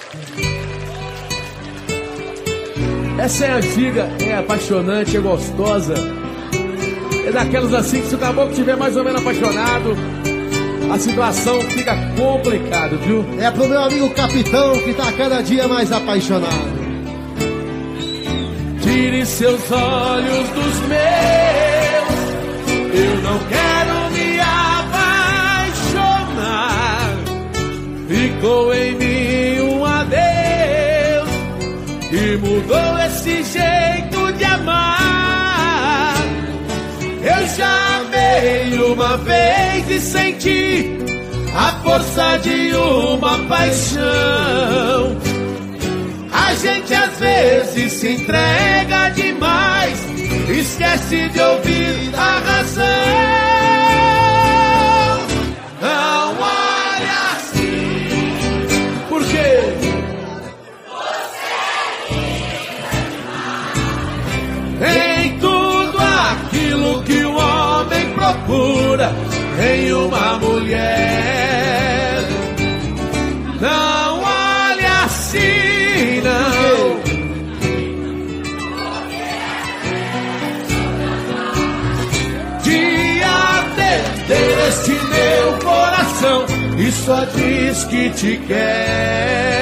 Essa é antiga, é apaixonante, é gostosa. É daquelas assim que se o caboclo estiver mais ou menos apaixonado, a situação fica complicada, viu? É pro meu amigo capitão que tá cada dia mais apaixonado. Tire seus olhos dos meus, eu não quero me apaixonar. Ficou em mim um adeus e mudou esse jeito de amar. Eu já amei uma vez e senti a força de uma paixão. A gente às vezes se entrega demais, esquece de ouvir a razão. Não olha assim. Por quê? Em tudo aquilo que o homem procura em uma mulher. Não olha assim, não. De atender este meu coração e só diz que te quer.